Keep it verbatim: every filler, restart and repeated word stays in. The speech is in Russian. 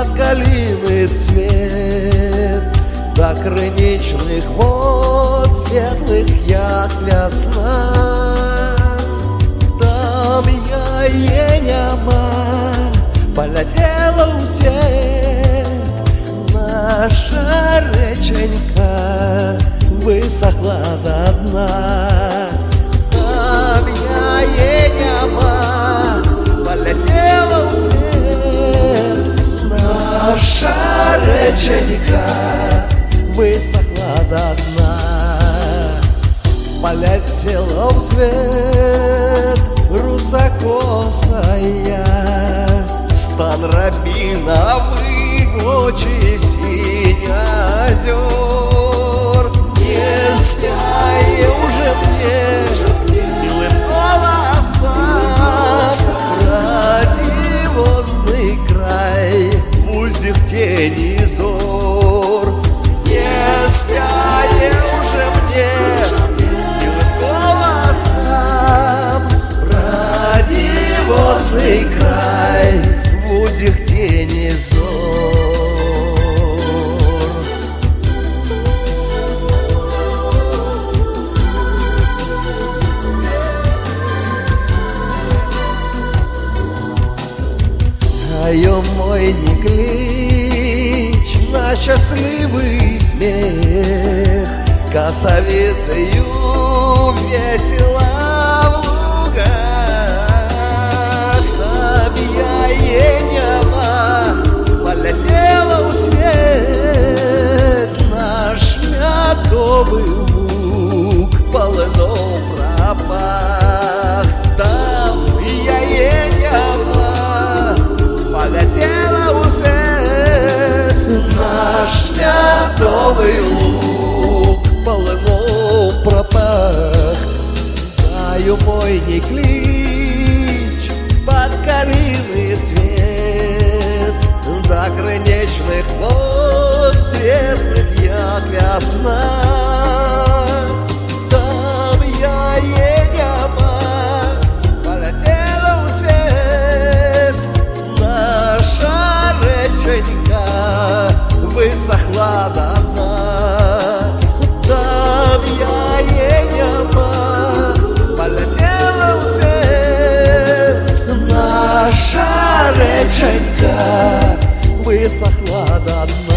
под калины цвет, до крыничных вод светлых як весна. Там я еняма полетела у свет, наша реченька высохла до дна. Там я еняма полетела у свет, наша реченька высохла до дна. Полетела в свет русокосая, стан рябиновый в очи синь озер. Не спяй уже мне милым голосом, радиозный край в узких тени зор. Не спяй уже мне милым голосом, радиозный край в узких тени зор. Даем мой не клич на счастливый смех, косовицею весело в лугах. Там я еняма полетела у свет, наш медовый луг полно пропах. Там я еняма полетела у свет, наш медовый луг полно пропах. Даю мой не клич под калины цвет, до крыничных вод светлых як весна. Там я еняма полетела у свет, наша реченька высохла до дна. Там я еняма полетела у свет, наша реченька высохла до дна.